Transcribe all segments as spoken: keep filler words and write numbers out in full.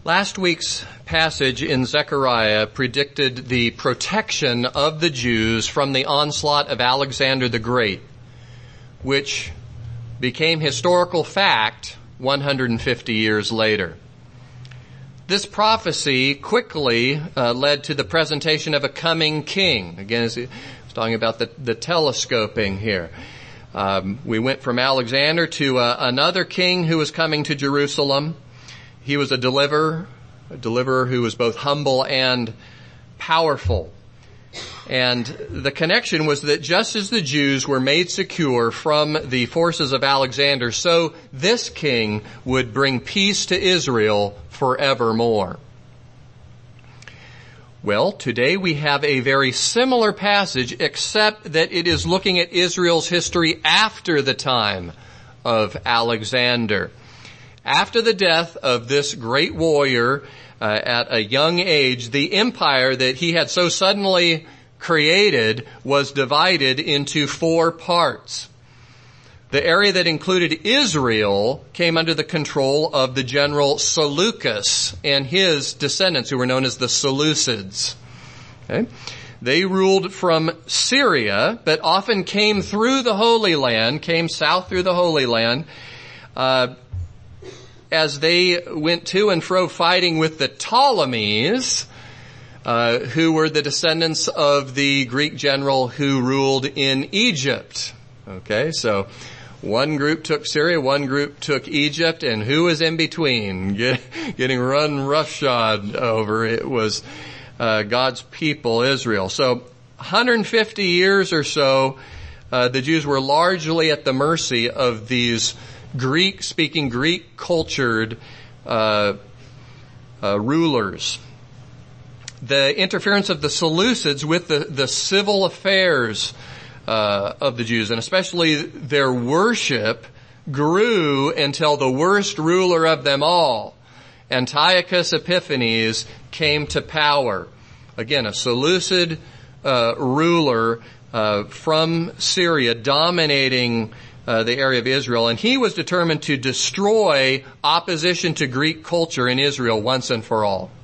Last week's passage in Zechariah predicted the protection of the Jews from the onslaught of Alexander the Great, which became historical fact one hundred fifty years later. This prophecy quickly uh, led to the presentation of a coming king. Again, it's talking about the, the telescoping here. Um, we went from Alexander to uh, another king who was coming to Jerusalem. He was a deliverer, a deliverer who was both humble and powerful. And the connection was that just as the Jews were made secure from the forces of Alexander, so this king would bring peace to Israel forevermore. Well, today we have a very similar passage, except that it is looking at Israel's history after the time of Alexander. After the death of this great warrior uh, at a young age, the empire that he had so suddenly created was divided into four parts. The area that included Israel came under the control of the general Seleucus and his descendants, who were known as the Seleucids. Okay? They ruled from Syria, but often came through the Holy Land, came south through the Holy Land, uh, as they went to and fro fighting with the Ptolemies, uh, who were the descendants of the Greek general who ruled in Egypt. Okay, so one group took Syria, one group took Egypt, and who was in between, Get, getting run roughshod over? It was uh, God's people, Israel. So one hundred fifty years or so, uh, the Jews were largely at the mercy of these Greek-speaking, Greek-cultured uh, uh, rulers. The interference of the Seleucids with the, the civil affairs uh, of the Jews, and especially their worship, grew until the worst ruler of them all, Antiochus Epiphanes, came to power. Again, a Seleucid uh, ruler uh, from Syria dominating Uh, the area of Israel, and he was determined to destroy opposition to Greek culture in Israel once and for all.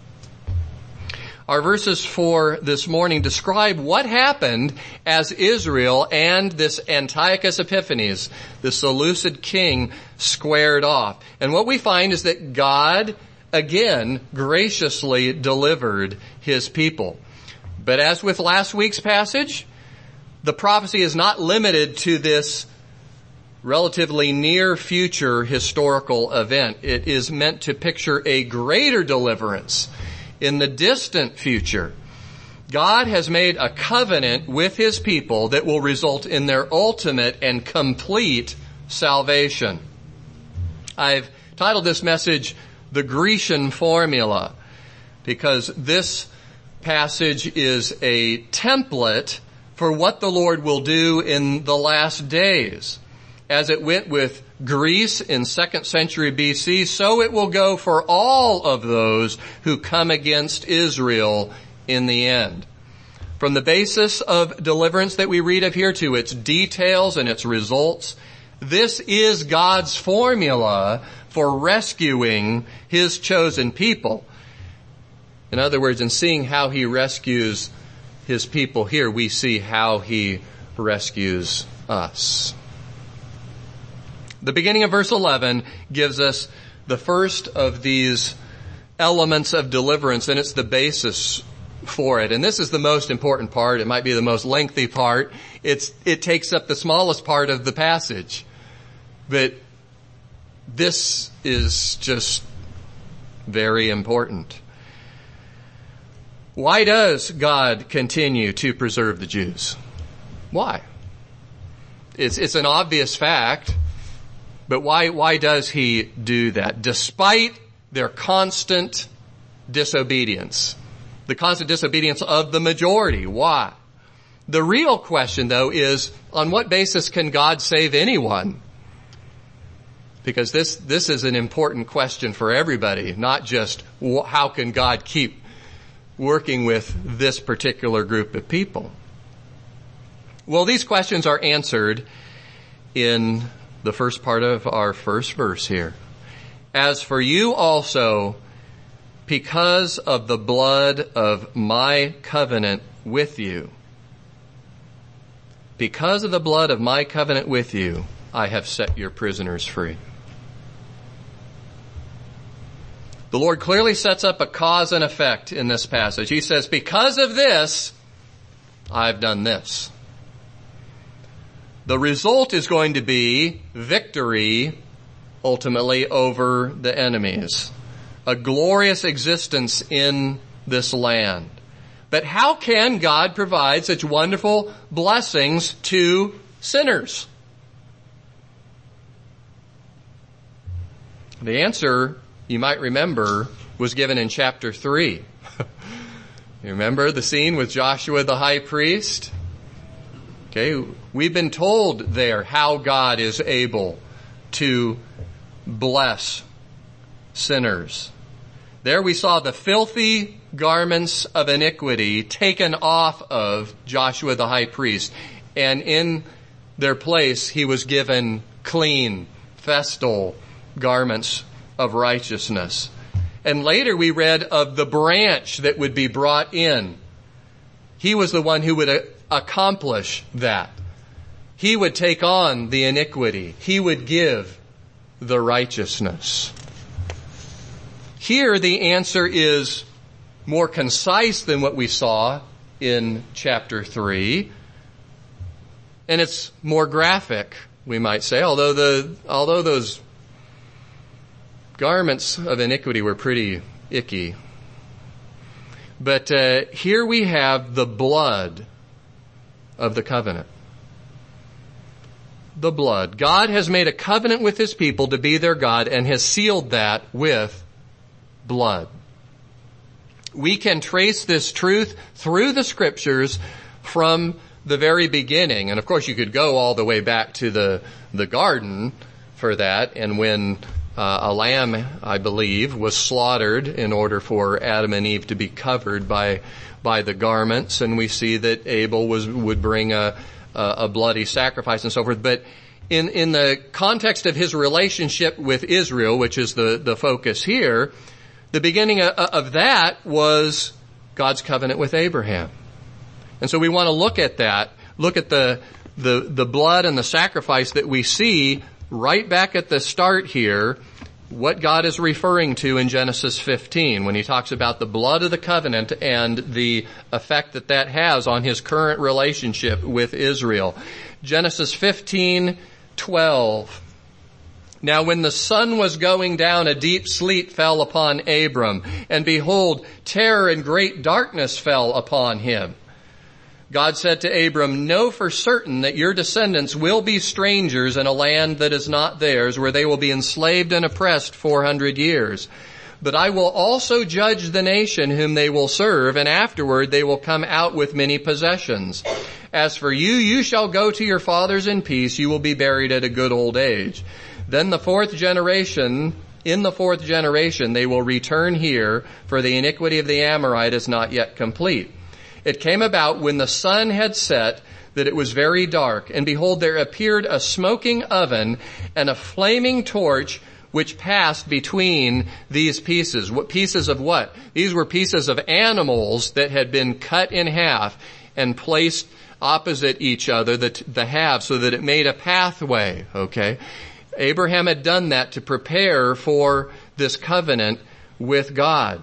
Our verses for this morning describe what happened as Israel and this Antiochus Epiphanes, the Seleucid king, squared off. And what we find is that God, again, graciously delivered his people. But as with last week's passage, the prophecy is not limited to this relatively near future historical event. It is meant to picture a greater deliverance in the distant future. God has made a covenant with his people that will result in their ultimate and complete salvation. I've titled this message, The Grecian Formula, because this passage is a template for what the Lord will do in the last days. As it went with Greece in second century B C, so it will go for all of those who come against Israel in the end. From the basis of deliverance that we read of here to its details and its results, this is God's formula for rescuing his chosen people. In other words, in seeing how he rescues his people here, we see how he rescues us. The beginning of verse eleven gives us the first of these elements of deliverance, and it's the basis for it. And this is the most important part. It might be the most lengthy part. It's, it takes up the smallest part of the passage. But this is just very important. Why does God continue to preserve the Jews? Why? It's, it's an obvious fact. But why, why does he do that? Despite their constant disobedience. The constant disobedience of the majority. Why? The real question, though, is on what basis can God save anyone? Because this, this is an important question for everybody, not just how can God keep working with this particular group of people. Well, these questions are answered in the first part of our first verse here. As for you also, because of the blood of my covenant with you. Because of the blood of my covenant with you, I have set your prisoners free. The Lord clearly sets up a cause and effect in this passage. He says, because of this, I've done this. The result is going to be victory, ultimately, over the enemies. A glorious existence in this land. But how can God provide such wonderful blessings to sinners? The answer, you might remember, was given in chapter three. You remember the scene with Joshua the high priest? Okay, we've been told there how God is able to bless sinners. There we saw the filthy garments of iniquity taken off of Joshua the high priest, and in their place he was given clean, festal garments of righteousness. And later we read of the branch that would be brought in. He was the one who would a- accomplish that. He would take on the iniquity. He would give the righteousness. Here the answer is more concise than what we saw in chapter three. And it's more graphic, we might say, although the, although those garments of iniquity were pretty icky. But uh, here we have the blood of the covenant. The blood. God has made a covenant with his people to be their God and has sealed that with blood. We can trace this truth through the scriptures from the very beginning. And of course you could go all the way back to the, the garden for that. And when uh, a lamb, I believe, was slaughtered in order for Adam and Eve to be covered by, by the garments. And we see that Abel was, would bring a, a bloody sacrifice and so forth. But in, in the context of his relationship with Israel, which is the, the focus here, the beginning of, of that was God's covenant with Abraham. And so we want to look at that, look at the, the, the blood and the sacrifice that we see right back at the start here, what God is referring to in Genesis fifteen when he talks about the blood of the covenant and the effect that that has on his current relationship with Israel. Genesis fifteen twelve. Now when the sun was going down, a deep sleep fell upon Abram, and behold, terror and great darkness fell upon him. God said to Abram, know for certain that your descendants will be strangers in a land that is not theirs, where they will be enslaved and oppressed four hundred years. But I will also judge the nation whom they will serve, and afterward they will come out with many possessions. As for you, you shall go to your fathers in peace. You will be buried at a good old age. Then the fourth generation, in the fourth generation, they will return here, for the iniquity of the Amorite is not yet complete. It came about when the sun had set that it was very dark, and behold, there appeared a smoking oven and a flaming torch which passed between these pieces. What pieces of what? These were pieces of animals that had been cut in half and placed opposite each other, the, the halves, so that it made a pathway, okay? Abraham had done that to prepare for this covenant with God.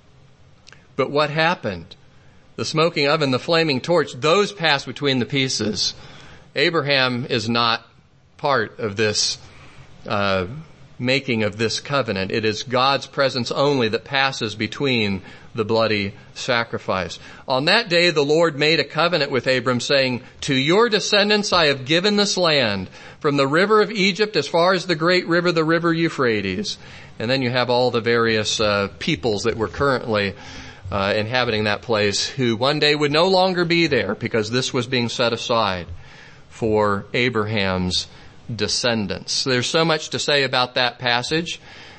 But what happened? The smoking oven, the flaming torch, those pass between the pieces. Abraham is not part of this uh, making of this covenant. It is God's presence only that passes between the bloody sacrifice. On that day, the Lord made a covenant with Abram, saying, to your descendants I have given this land, from the river of Egypt as far as the great river, the river Euphrates. And then you have all the various uh, peoples that were currently Uh, inhabiting that place, who one day would no longer be there because this was being set aside for Abraham's descendants. So there's so much to say about that passage.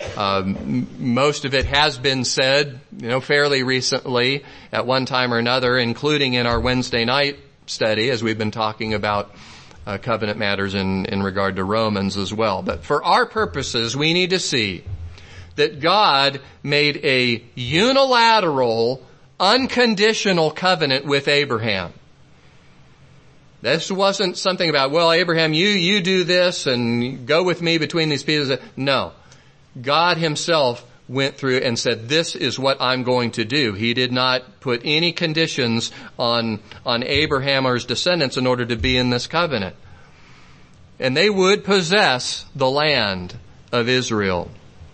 Um, most of it has been said, you know, fairly recently at one time or another, including in our Wednesday night study as we've been talking about uh, covenant matters in, in regard to Romans as well. But for our purposes, we need to see that God made a unilateral, unconditional covenant with Abraham. This wasn't something about, well, Abraham, you, you do this and go with me between these pieces. No. God himself went through and said, this is what I'm going to do. He did not put any conditions on, on Abraham or his descendants in order to be in this covenant. And they would possess the land of Israel.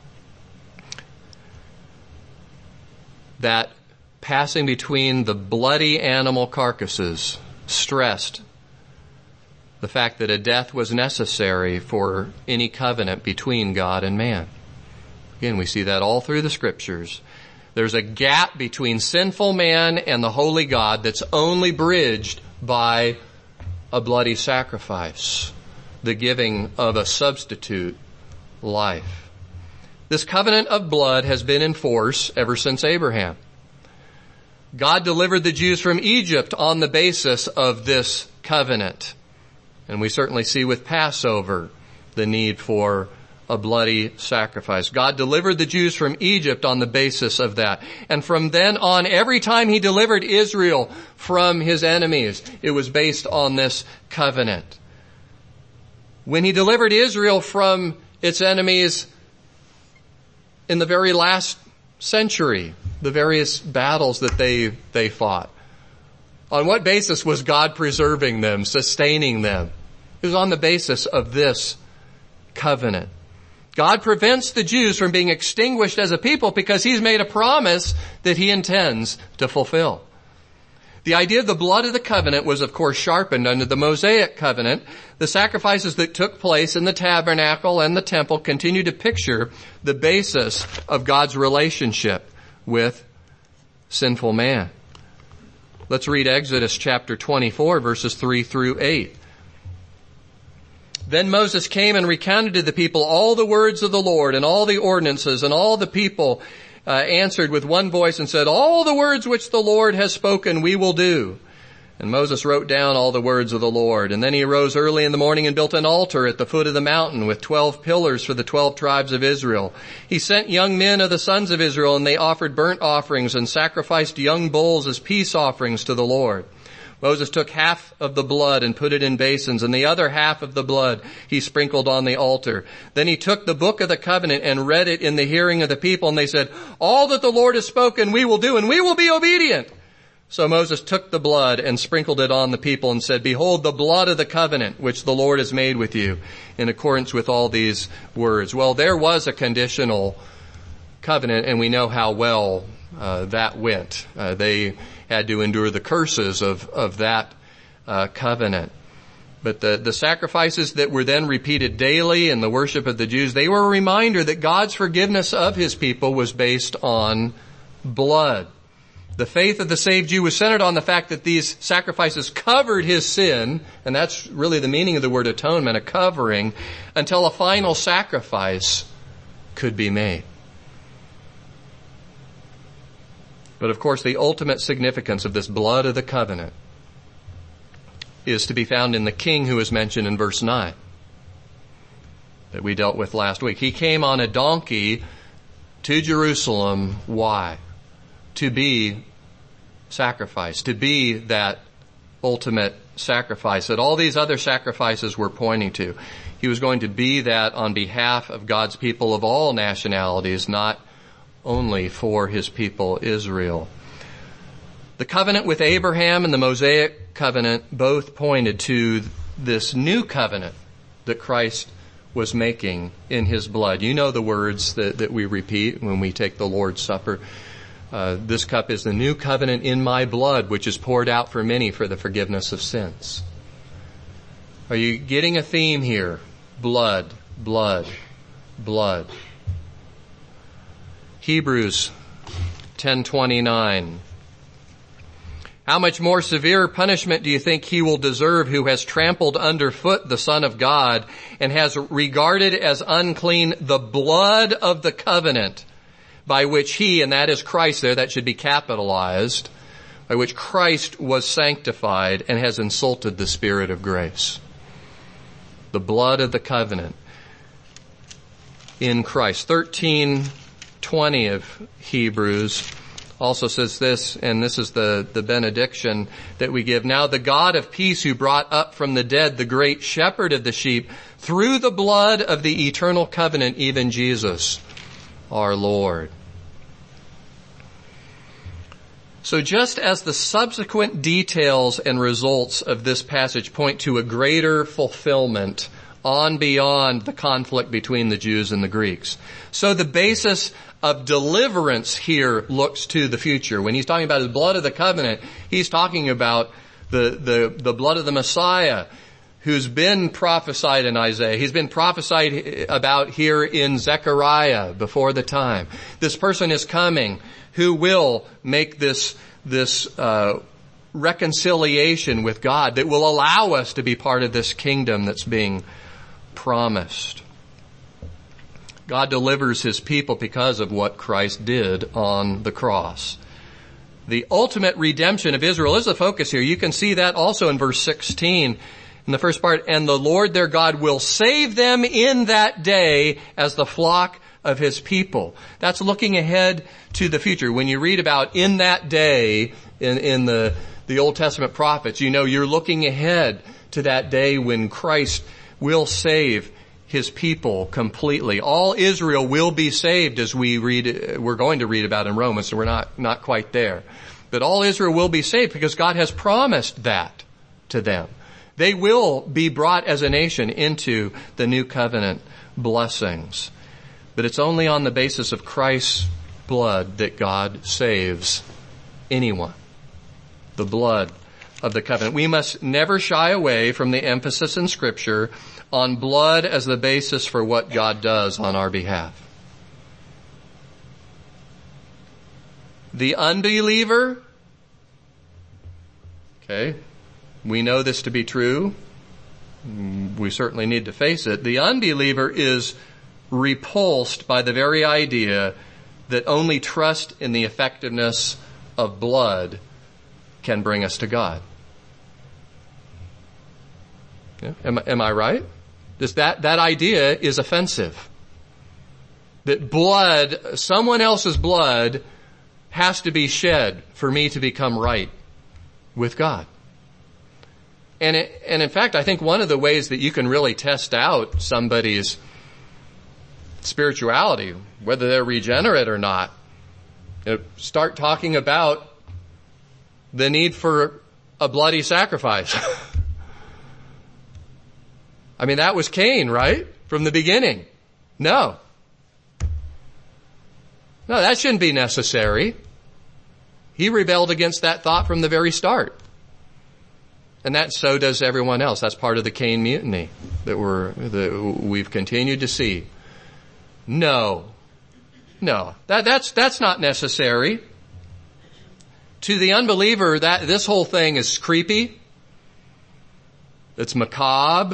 That passing between the bloody animal carcasses stressed the fact that a death was necessary for any covenant between God and man. Again, we see that all through the scriptures. There's a gap between sinful man and the holy God that's only bridged by a bloody sacrifice, the giving of a substitute life. This covenant of blood has been in force ever since Abraham. God delivered the Jews from Egypt on the basis of this covenant. And we certainly see with Passover the need for a bloody sacrifice. God delivered the Jews from Egypt on the basis of that. And from then on, every time he delivered Israel from his enemies, it was based on this covenant. When he delivered Israel from its enemies in the very last century, the various battles that they, they fought, on what basis was God preserving them, sustaining them? It was on the basis of this covenant. God prevents the Jews from being extinguished as a people because he's made a promise that he intends to fulfill. The idea of the blood of the covenant was, of course, sharpened under the Mosaic covenant. The sacrifices that took place in the tabernacle and the temple continue to picture the basis of God's relationship with sinful man. Let's read Exodus chapter twenty-four, verses three through eight. Then Moses came and recounted to the people all the words of the Lord and all the ordinances, and all the people uh, answered with one voice and said, all the words which the Lord has spoken we will do. And Moses wrote down all the words of the Lord. And then he arose early in the morning and built an altar at the foot of the mountain with twelve pillars for the twelve tribes of Israel. He sent young men of the sons of Israel, and they offered burnt offerings and sacrificed young bulls as peace offerings to the Lord. Moses took half of the blood and put it in basins, and the other half of the blood he sprinkled on the altar. Then he took the book of the covenant and read it in the hearing of the people, and they said, all that the Lord has spoken we will do, and we will be obedient. So Moses took the blood and sprinkled it on the people and said, behold, the blood of the covenant which the Lord has made with you, in accordance with all these words. Well, there was a conditional covenant, and we know how well uh, that went. Uh, they had to endure the curses of, of that uh, covenant. But the, the sacrifices that were then repeated daily in the worship of the Jews, they were a reminder that God's forgiveness of his people was based on blood. The faith of the saved Jew was centered on the fact that these sacrifices covered his sin, and that's really the meaning of the word atonement, a covering, until a final sacrifice could be made. But of course, the ultimate significance of this blood of the covenant is to be found in the king who is mentioned in verse nine that we dealt with last week. He came on a donkey to Jerusalem. Why? To be sacrificed, to be that ultimate sacrifice that all these other sacrifices were pointing to. He was going to be that on behalf of God's people of all nationalities, not only for his people Israel. The covenant with Abraham and the Mosaic covenant both pointed to this new covenant that Christ was making in his blood. You know the words that, that we repeat when we take the Lord's Supper. Uh, this cup is the new covenant in my blood, which is poured out for many for the forgiveness of sins. Are you getting a theme here? Blood, blood, blood. Hebrews ten twenty-nine. How much more severe punishment do you think he will deserve who has trampled underfoot the Son of God and has regarded as unclean the blood of the covenant by which he, and that is Christ there, that should be capitalized, by which Christ was sanctified and has insulted the Spirit of grace. The blood of the covenant in Christ. thirteen twenty of Hebrews also says this, and this is the, the benediction that we give. Now the God of peace, who brought up from the dead the great shepherd of the sheep through the blood of the eternal covenant, even Jesus, our Lord. So just as the subsequent details and results of this passage point to a greater fulfillment on beyond the conflict between the Jews and the Greeks, so the basis of deliverance here looks to the future. When he's talking about the blood of the covenant, he's talking about the, the, the blood of the Messiah, who's been prophesied in Isaiah. He's been prophesied about here in Zechariah before the time. This person is coming who will make this, this, uh, reconciliation with God that will allow us to be part of this kingdom that's being promised. God delivers his people because of what Christ did on the cross. The ultimate redemption of Israel is the focus here. You can see that also in verse sixteen. In the first part, and the Lord their God will save them in that day as the flock of his people. That's looking ahead to the future. When you read about in that day in, in the, the Old Testament prophets, you know you're looking ahead to that day when Christ will save his people completely. All Israel will be saved, as we read, we're going to read about in Romans, so we're not, not quite there. But all Israel will be saved because God has promised that to them. They will be brought as a nation into the new covenant blessings. But it's only on the basis of Christ's blood that God saves anyone. The blood of the covenant. We must never shy away from the emphasis in Scripture on blood as the basis for what God does on our behalf. The unbeliever, okay, we know this to be true. We certainly need to face it. The unbeliever is repulsed by the very idea that only trust in the effectiveness of blood can bring us to God. Yeah. Am, am I right? This, that, that idea is offensive. That blood, someone else's blood, has to be shed for me to become right with God. And it, and in fact, I think one of the ways that you can really test out somebody's spirituality, whether they're regenerate or not, you know, start talking about the need for a bloody sacrifice. I mean, that was Cain, right? From the beginning. No. No, that shouldn't be necessary. He rebelled against that thought from the very start. And that so does everyone else. That's part of the Cain mutiny that we're, that we've continued to see. No. No. That, that's, that's not necessary. To the unbeliever, that, this whole thing is creepy. It's macabre.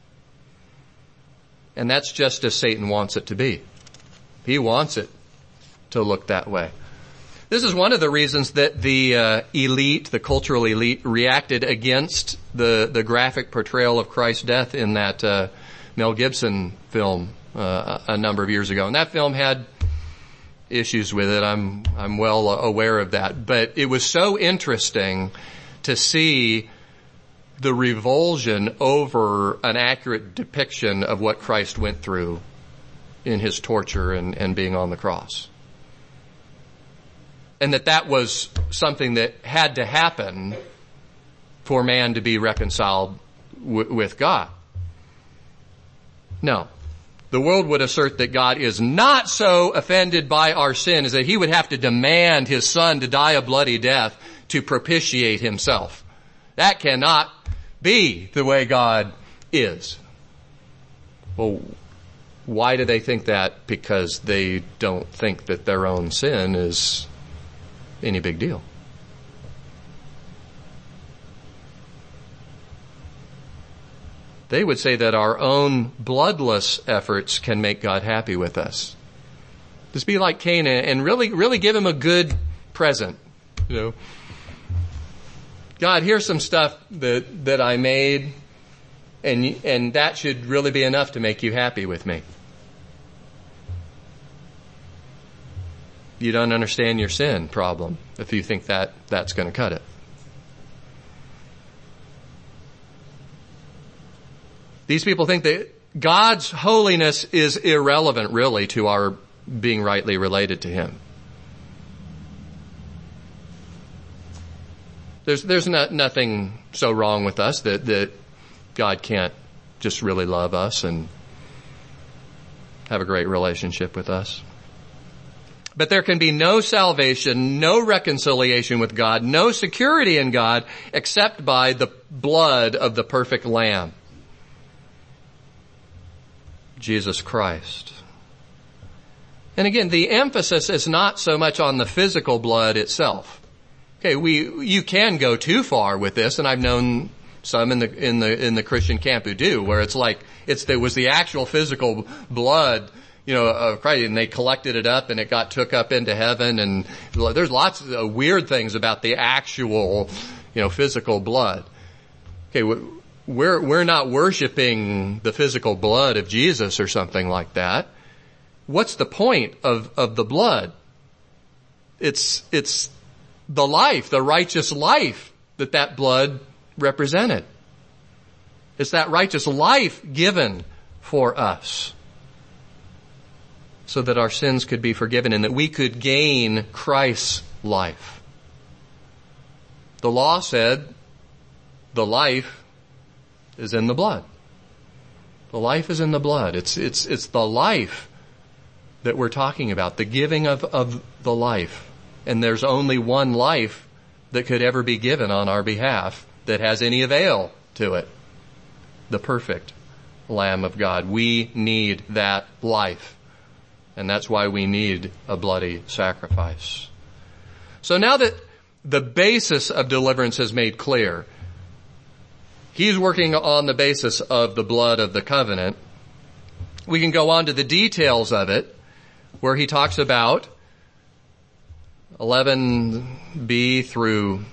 And that's just as Satan wants it to be. He wants it to look that way. This is one of the reasons that the uh, elite, the cultural elite, reacted against the, the graphic portrayal of Christ's death in that uh, Mel Gibson film uh, a number of years ago. And that film had issues with it. I'm I'm well aware of that. But it was so interesting to see the revulsion over an accurate depiction of what Christ went through in his torture and, and being on the cross. And that that was something that had to happen for man to be reconciled w- with God. No. The world would assert that God is not so offended by our sin as that he would have to demand his son to die a bloody death to propitiate himself. That cannot be the way God is. Well, why do they think that? Because they don't think that their own sin is any big deal. They would say that our own bloodless efforts can make God happy with us. Just be like Cain and really, really give him a good present. You know, God, here's some stuff that, that I made, and, and that should really be enough to make you happy with me. you don't understand your sin problem if you think that that's going to cut it. These people think that God's holiness is irrelevant, really, to our being rightly related to Him. There's there's not, nothing so wrong with us that, that God can't just really love us and have a great relationship with us. But there can be no salvation, no reconciliation with God, no security in God, except by the blood of the perfect Lamb, Jesus Christ. And again, the emphasis is not so much on the physical blood itself. Okay, we, you can go too far with this, and I've known some in the, in the, in the Christian camp who do, where it's like, it's, it was the actual physical blood, you know, of Christ, and they collected it up and it got took up into heaven, and there's lots of weird things about the actual, you know, physical blood. Okay, we're, we're not worshiping the physical blood of Jesus or something like that. What's the point of, of the blood? It's, it's the life, the righteous life that that blood represented. It's that righteous life given for us so that our sins could be forgiven and that we could gain Christ's life. The law said the life is in the blood. The life is in the blood. It's, it's, it's the life that we're talking about, the giving of, of the life. And there's only one life that could ever be given on our behalf that has any avail to it. The perfect Lamb of God. We need that life. And that's why we need a bloody sacrifice. So now that the basis of deliverance is made clear, He's working on the basis of the blood of the covenant. We can go on to the details of it, where He talks about eleven b through,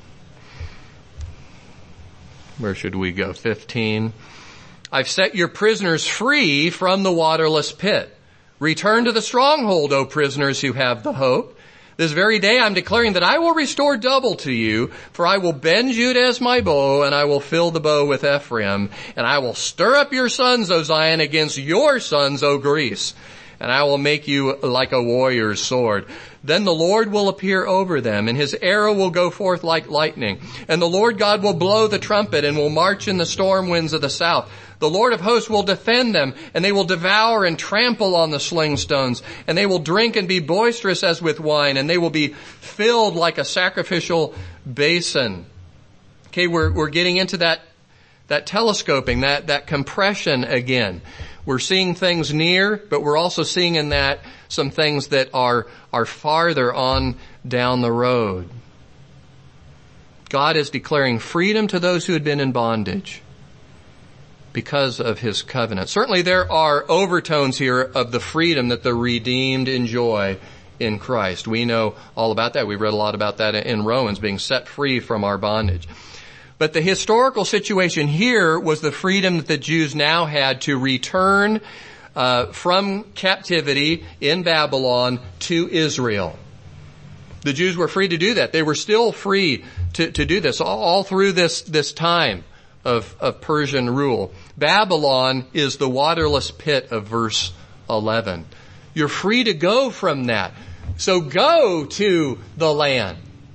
where should we go, fifteen. I've set your prisoners free from the waterless pit. Return to the stronghold, O prisoners who have the hope. This very day I'm declaring that I will restore double to you, for I will bend Judah as my bow, and I will fill the bow with Ephraim, and I will stir up your sons, O Zion, against your sons, O Greece, and I will make you like a warrior's sword. Then the Lord will appear over them, and His arrow will go forth like lightning. And the Lord God will blow the trumpet and will march in the storm winds of the south. The Lord of hosts will defend them, and they will devour and trample on the sling stones. And they will drink and be boisterous as with wine, and they will be filled like a sacrificial basin. Okay, we're, we're getting into that, that telescoping, that, that compression again. We're seeing things near, but we're also seeing in that some things that are, are farther on down the road. God is declaring freedom to those who had been in bondage because of His covenant. Certainly there are overtones here of the freedom that the redeemed enjoy in Christ. We know all about that. We've read a lot about that in Romans, being set free from our bondage. But the historical situation here was the freedom that the Jews now had to return uh, from captivity in Babylon to Israel. The Jews were free to do that. They were still free to, to do this all, all through this, this time of, of Persian rule. Babylon is the waterless pit of verse eleven. You're free to go from that. So go to the land.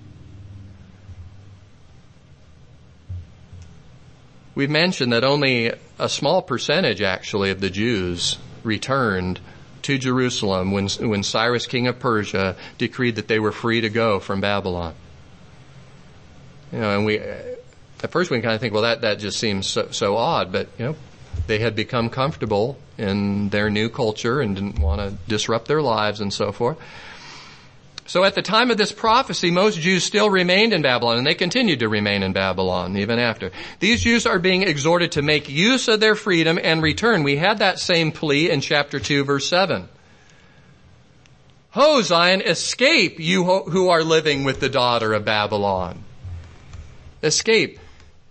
We've mentioned that only a small percentage, actually, of the Jews returned to Jerusalem when, when Cyrus, king of Persia, decreed that they were free to go from Babylon. You know, and we, at first we kind of think, well, that, that just seems so, so odd, but, you know, they had become comfortable in their new culture and didn't want to disrupt their lives and so forth. So at the time of this prophecy, most Jews still remained in Babylon, and they continued to remain in Babylon even after. These Jews are being exhorted to make use of their freedom and return. We had that same plea in chapter two, verse seven. Ho, Zion, escape, you who are living with the daughter of Babylon. Escape.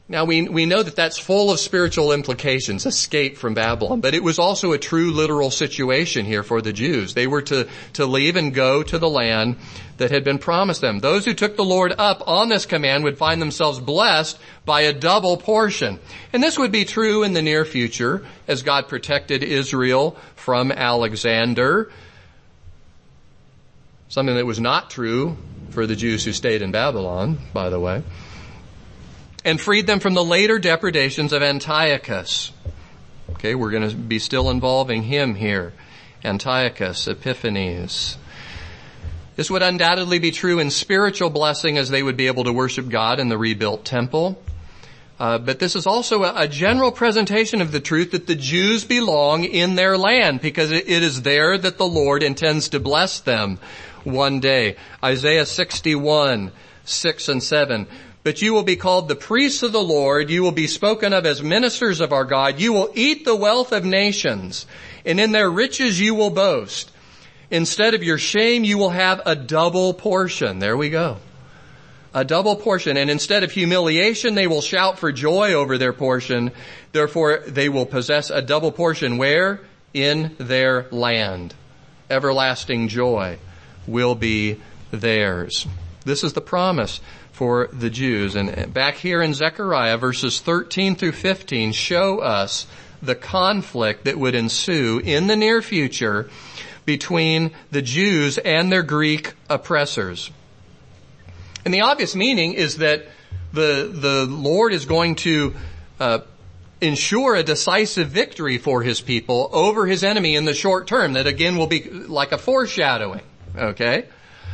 Now we, we know that that's full of spiritual implications, escape from Babylon, but it was also a true literal situation here for the Jews. They were to, to leave and go to the land that had been promised them. Those who took the Lord up on this command would find themselves blessed by a double portion. And this would be true in the near future as God protected Israel from Alexander. Something that was not true for the Jews who stayed in Babylon, by the way. And freed them from the later depredations of Antiochus. Okay, we're going to be still involving him here. Antiochus, Epiphanes. This would undoubtedly be true in spiritual blessing as they would be able to worship God in the rebuilt temple. Uh, but this is also a, a general presentation of the truth that the Jews belong in their land because it, it is there that the Lord intends to bless them one day. Isaiah sixty-one, six and seven. But you will be called the priests of the Lord. You will be spoken of as ministers of our God. You will eat the wealth of nations, and in their riches you will boast. Instead of your shame, you will have a double portion. There we go. A double portion. And instead of humiliation, they will shout for joy over their portion. Therefore, they will possess a double portion. Where? In their land. Everlasting joy will be theirs. This is the promise for the Jews. And back here in Zechariah, verses thirteen through fifteen show us the conflict that would ensue in the near future between the Jews and their Greek oppressors. And the obvious meaning is that the, the Lord is going to uh, ensure a decisive victory for his people over his enemy in the short term. That again will be like a foreshadowing. Okay?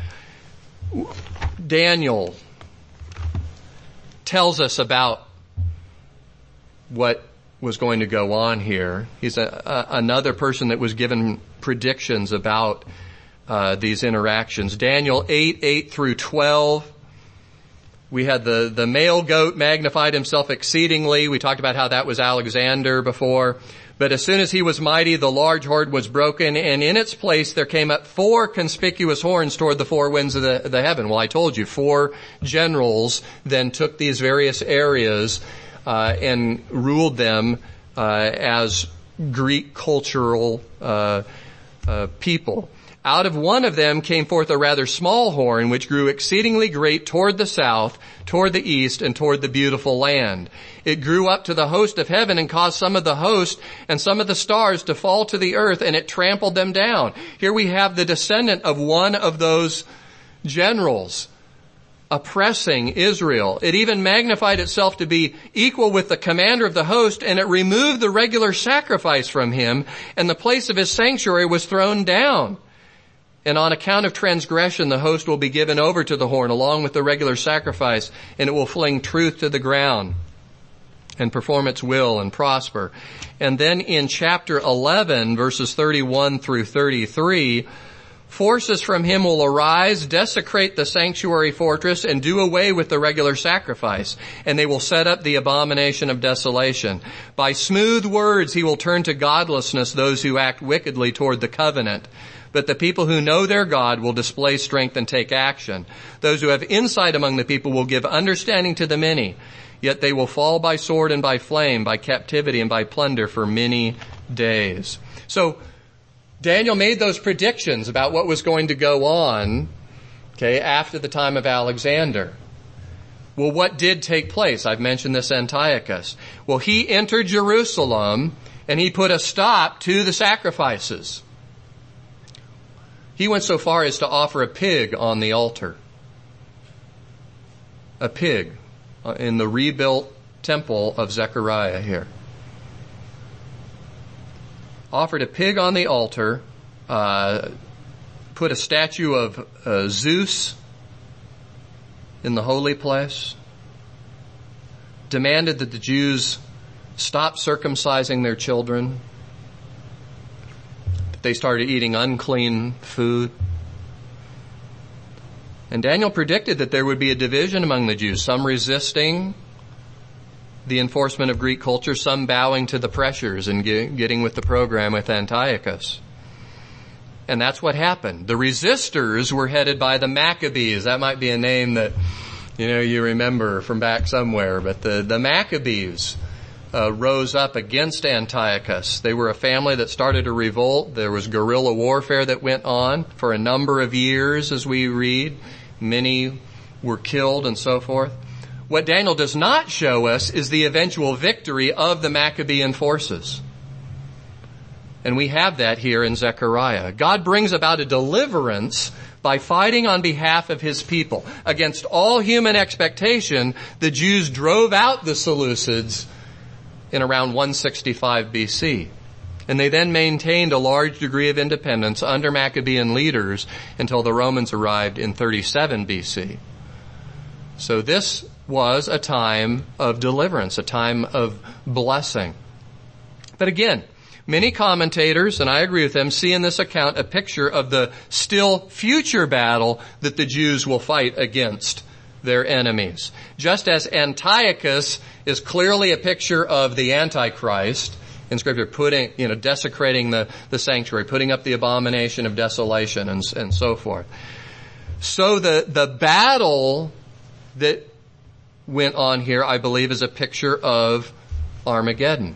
Daniel tells us about what was going to go on here. He's a, a, another person that was given predictions about uh, these interactions. Daniel eight, eight through twelve. We had the, the male goat magnified himself exceedingly. We talked about how that was Alexander before. But as soon as he was mighty, the large horde was broken, and in its place there came up four conspicuous horns toward the four winds of the, the heaven. Well, I told you, four generals then took these various areas uh, and ruled them uh, as Greek cultural uh, uh, people. Out of one of them came forth a rather small horn, which grew exceedingly great toward the south, toward the east, and toward the beautiful land. It grew up to the host of heaven and caused some of the host and some of the stars to fall to the earth, and it trampled them down. Here we have the descendant of one of those generals oppressing Israel. It even magnified itself to be equal with the commander of the host, and it removed the regular sacrifice from him, and the place of his sanctuary was thrown down. And on account of transgression, the host will be given over to the horn along with the regular sacrifice, and it will fling truth to the ground and perform its will and prosper. And then in chapter eleven, verses thirty-one through thirty-three, forces from him will arise, desecrate the sanctuary fortress, and do away with the regular sacrifice. And they will set up the abomination of desolation. By smooth words he will turn to godlessness those who act wickedly toward the covenant. But the people who know their God will display strength and take action. Those who have insight among the people will give understanding to the many. Yet they will fall by sword and by flame, by captivity and by plunder for many days. So Daniel made those predictions about what was going to go on, okay, after the time of Alexander. Well, what did take place? I've mentioned this Antiochus. Well, he entered Jerusalem and he put a stop to the sacrifices. He went so far as to offer a pig on the altar. A pig in the rebuilt temple of Zechariah here. Offered a pig on the altar, uh, put a statue of uh, Zeus in the holy place, demanded that the Jews stop circumcising their children, they started eating unclean food. And Daniel predicted that there would be a division among the Jews, some resisting the enforcement of Greek culture, some bowing to the pressures and getting with the program with Antiochus. And that's what happened. The resistors were headed by the Maccabees. That might be a name that You know, you remember from back somewhere, but the, the Maccabees uh, rose up against Antiochus. They were a family that started a revolt. There was guerrilla warfare that went on for a number of years, as we read. Many were killed and so forth. What Daniel does not show us is the eventual victory of the Maccabean forces. And we have that here in Zechariah. God brings about a deliverance by fighting on behalf of his people. Against all human expectation, the Jews drove out the Seleucids in around one sixty-five B C. And they then maintained a large degree of independence under Maccabean leaders until the Romans arrived in thirty-seven B C. So this was a time of deliverance, a time of blessing. But again, many commentators, and I agree with them, see in this account a picture of the still future battle that the Jews will fight against their enemies. Just as Antiochus is clearly a picture of the Antichrist in Scripture, putting, you know, desecrating the, the sanctuary, putting up the abomination of desolation and, and so forth. So the, the battle that went on here, I believe, is a picture of Armageddon.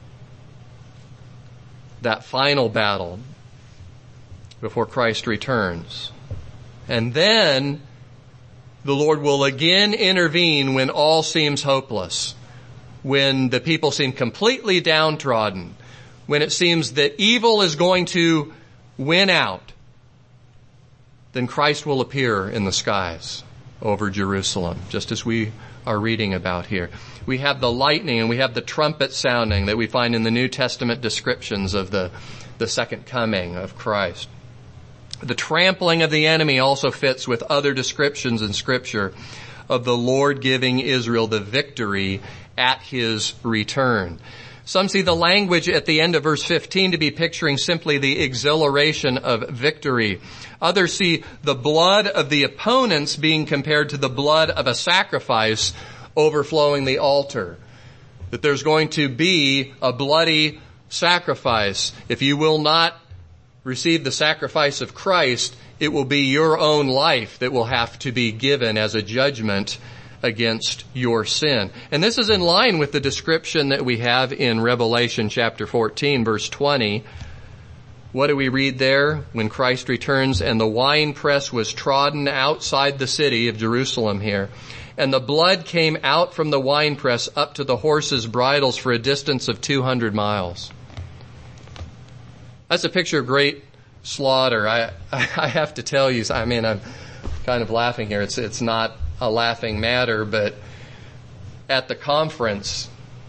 That final battle before Christ returns. And then the Lord will again intervene when all seems hopeless, when the people seem completely downtrodden, when it seems that evil is going to win out. Then Christ will appear in the skies over Jerusalem, just as we are reading about here. We have the lightning and we have the trumpet sounding that we find in the New Testament descriptions of the, the second coming of Christ. The trampling of the enemy also fits with other descriptions in Scripture of the Lord giving Israel the victory at his return. Some see the language at the end of verse fifteen to be picturing simply the exhilaration of victory. Others see the blood of the opponents being compared to the blood of a sacrifice overflowing the altar. That there's going to be a bloody sacrifice. If you will not receive the sacrifice of Christ, it will be your own life that will have to be given as a judgment against your sin. And this is in line with the description that we have in Revelation chapter fourteen, verse twenty. What do we read there? When Christ returns, and the winepress was trodden outside the city of Jerusalem here, and the blood came out from the winepress up to the horses' bridles for a distance of two hundred miles. That's a picture of great slaughter. I, I have to tell you, I mean, I'm kind of laughing here. It's, it's not a laughing matter, but at the conference,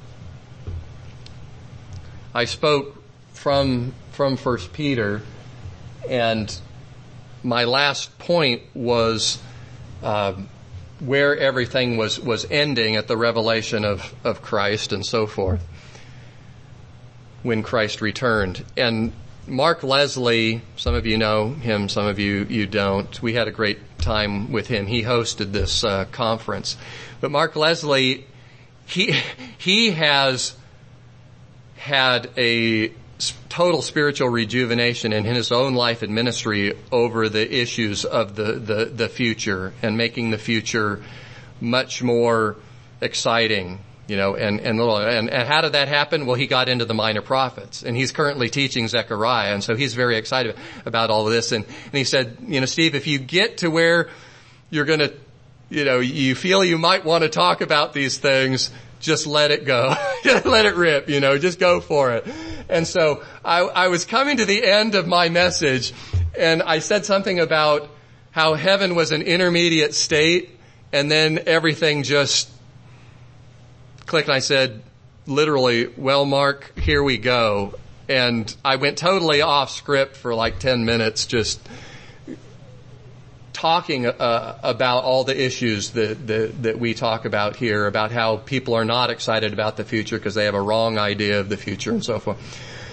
I spoke from, from First Peter, and my last point was, uh, where everything was, was ending at the revelation of, of Christ and so forth when Christ returned. And Mark Leslie, some of you know him, some of you, you don't. We had a great time with him. He hosted this uh, conference. But Mark Leslie, he, he has had a total spiritual rejuvenation in his own life and ministry over the issues of the, the, the future and making the future much more exciting, you know, and, and, and, and how did that happen? Well, he got into the minor prophets, and he's currently teaching Zechariah, and so he's very excited about all of this. And, and he said, you know, Steve, if you get to where you're gonna, you know, you feel you might want to talk about these things, just let it go. Let it rip, you know, just go for it. And so I, I was coming to the end of my message, and I said something about how heaven was an intermediate state, and then everything just clicked, and I said, literally, well, Mark, here we go. And I went totally off script for like ten minutes, just talking uh, about all the issues that, that that we talk about here, about how people are not excited about the future because they have a wrong idea of the future and so forth.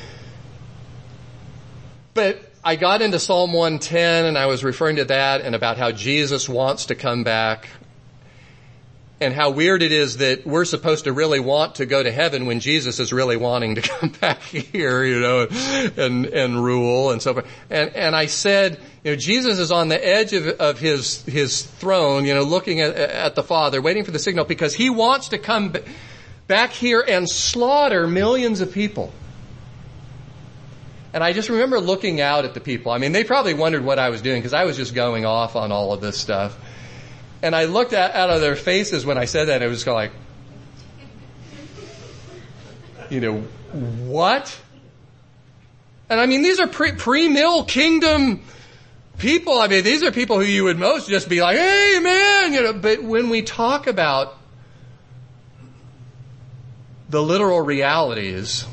But I got into Psalm one ten, and I was referring to that and about how Jesus wants to come back. and how weird it is that we're supposed to really want to go to heaven when Jesus is really wanting to come back here, you know, and, and rule and so forth. And, and I said, you know, Jesus is on the edge of, of his, his throne, you know, looking at, at the Father, waiting for the signal because he wants to come back here and slaughter millions of people. And I just remember looking out at the people. I mean, they probably wondered what I was doing because I was just going off on all of this stuff. And I looked at, out of their faces when I said that, and it was kind of like, you know, what? And I mean, these are pre, pre-mill kingdom people. I mean, these are people who you would most just be like, hey, man, you know. But when we talk about the literal realities,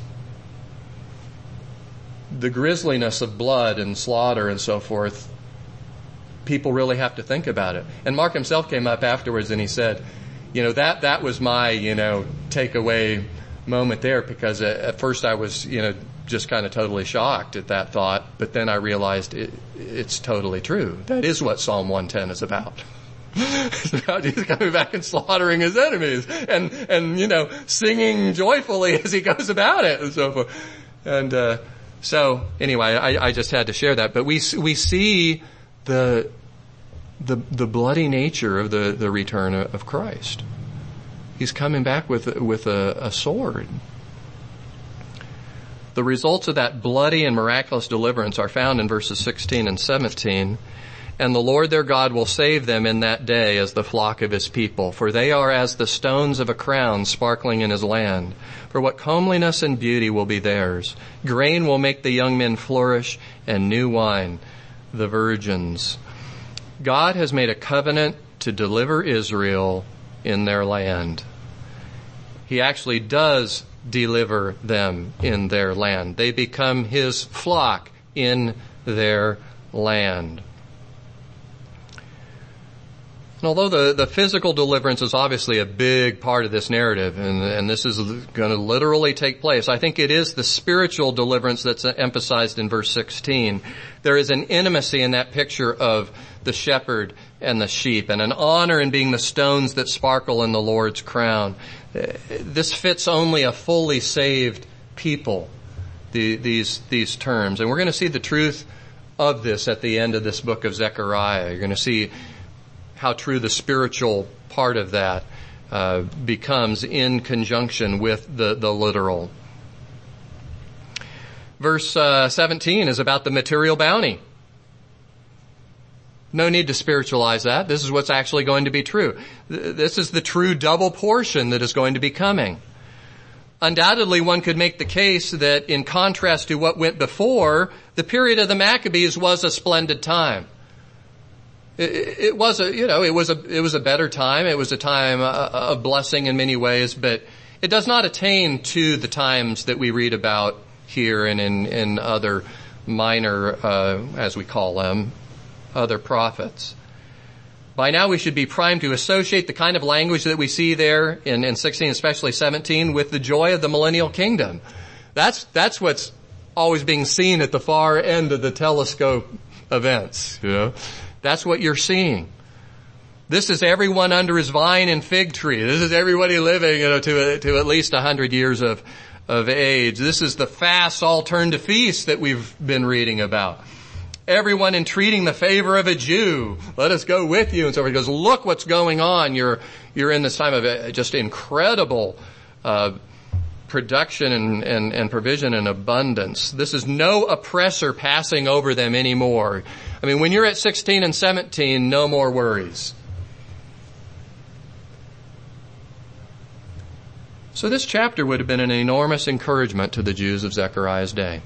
the grisliness of blood and slaughter and so forth, people really have to think about it. And Mark himself came up afterwards and he said, you know, that, that was my, you know, takeaway moment there because at first I was, you know, just kind of totally shocked at that thought, but then I realized it, it's totally true. That is what Psalm one ten is about. It's about Jesus coming back and slaughtering his enemies and, and, you know, singing joyfully as he goes about it and so forth. And, uh, so anyway, I, I just had to share that, but we, we see the, the, the bloody nature of the, the return of Christ. He's coming back with, with a, a sword. The results of that bloody and miraculous deliverance are found in verses sixteen and seventeen. And the Lord their God will save them in that day as the flock of his people, for they are as the stones of a crown sparkling in his land. For what comeliness and beauty will be theirs. Grain will make the young men flourish, and new wine the virgins. God has made a covenant to deliver Israel in their land. He actually does deliver them in their land. They become his flock in their land. And although the, the physical deliverance is obviously a big part of this narrative, and, and this is going to literally take place, I think it is the spiritual deliverance that's emphasized in verse sixteen. There is an intimacy in that picture of the shepherd and the sheep, and an honor in being the stones that sparkle in the Lord's crown. This fits only a fully saved people, the, these, these terms. And we're going to see the truth of this at the end of this book of Zechariah. You're going to see how true the spiritual part of that uh, becomes in conjunction with the, the literal. Verse uh, seventeen is about the material bounty. No need to spiritualize that. This is what's actually going to be true. This is the true double portion that is going to be coming. Undoubtedly, one could make the case that in contrast to what went before, the period of the Maccabees was a splendid time. It was a, you know, it was a, it was a better time. It was a time of blessing in many ways, but it does not attain to the times that we read about here and in, in other minor, uh, as we call them, other prophets. By now we should be primed to associate the kind of language that we see there in, in sixteen, especially seventeen, with the joy of the millennial kingdom. That's, that's what's always being seen at the far end of the telescope events, you know. That's what you're seeing. This is everyone under his vine and fig tree. This is everybody living, you know, to, to at least a hundred years of, of age. This is the fasts all turn to feasts that we've been reading about. Everyone entreating the favor of a Jew. Let us go with you. And so he goes, look what's going on. You're, you're in this time of just incredible, uh, production and, and, and provision and abundance. This is no oppressor passing over them anymore. I mean, when you're at sixteen and seventeen, no more worries. So this chapter would have been an enormous encouragement to the Jews of Zechariah's day.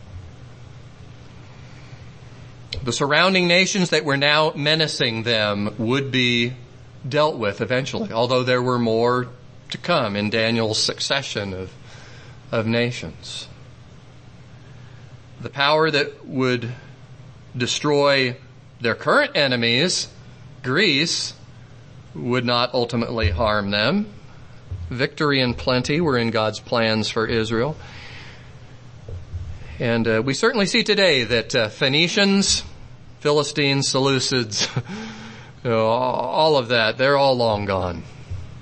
The surrounding nations that were now menacing them would be dealt with eventually, although there were more to come in Daniel's succession of, of nations. The power that would destroy their current enemies, Greece, would not ultimately harm them. Victory and plenty were in God's plans for Israel. And uh, we certainly see today that uh, Phoenicians, Philistines, Seleucids, you know, all of that, they're all long gone.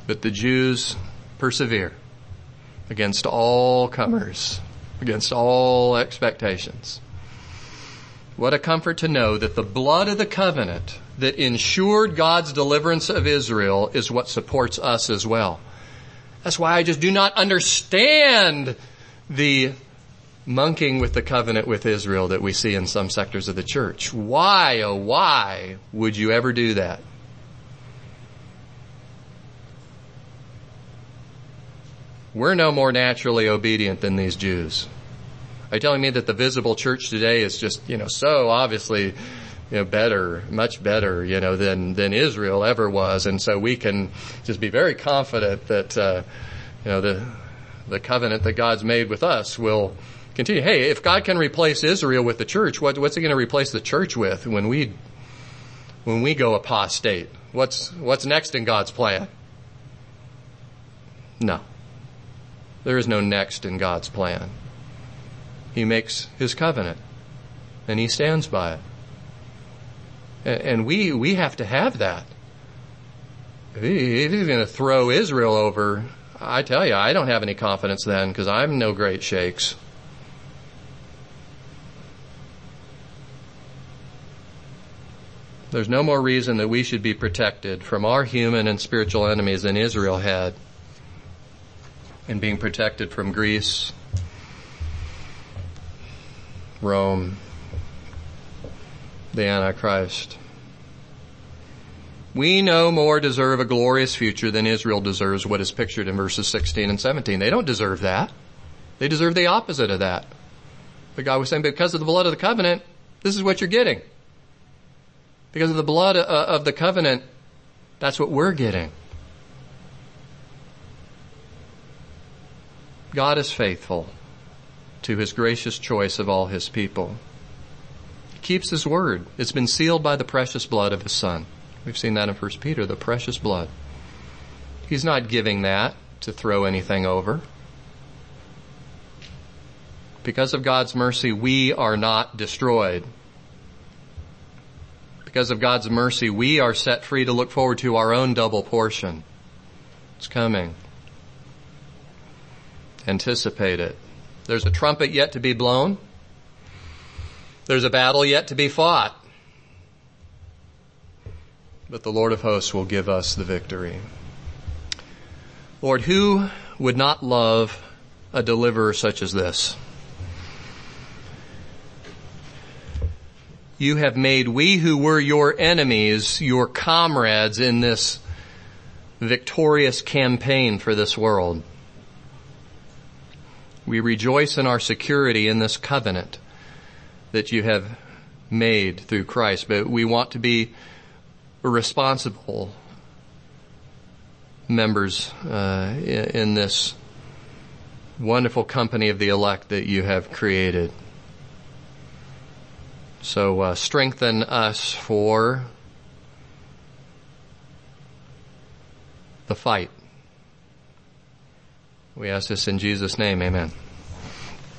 But the Jews persevere against all comers, against all expectations. What a comfort to know that the blood of the covenant that ensured God's deliverance of Israel is what supports us as well. That's why I just do not understand the monkeying with the covenant with Israel that we see in some sectors of the church. Why, oh why would you ever do that? We're no more naturally obedient than these Jews. Are you telling me that the visible church today is just, you know, so obviously, you know, better, much better, you know, than, than Israel ever was, and so we can just be very confident that, uh, you know, the, the covenant that God's made with us will continue. Hey, if God can replace Israel with the church, what, what's he going to replace the church with when we, when we go apostate? What's, what's next in God's plan? No. There is no next in God's plan. He makes his covenant, and he stands by it. And we, we have to have that. If he's going to throw Israel over, I tell you, I don't have any confidence then, because I'm no great shakes. There's no more reason that we should be protected from our human and spiritual enemies than Israel had in being protected from Greece, Rome, the Antichrist. We no more deserve a glorious future than Israel deserves what is pictured in verses sixteen and seventeen. They don't deserve that. They deserve the opposite of that. But God was saying, because of the blood of the covenant, this is what you're getting. Because of the blood of the covenant, that's what we're getting. God is faithful to his gracious choice of all his people. He keeps his word. It's been sealed by the precious blood of his Son. We've seen that in First Peter, the precious blood. He's not giving that to throw anything over. Because of God's mercy, we are not destroyed. Because of God's mercy, we are set free to look forward to our own double portion. It's coming. Anticipate it. There's a trumpet yet to be blown. There's a battle yet to be fought. But the Lord of hosts will give us the victory. Lord, who would not love a deliverer such as this? You have made we who were your enemies your comrades in this victorious campaign for this world. We rejoice in our security in this covenant that you have made through Christ, but we want to be responsible members uh, in, in this wonderful company of the elect that you have created. So uh, strengthen us for the fight. We ask this in Jesus' name, amen.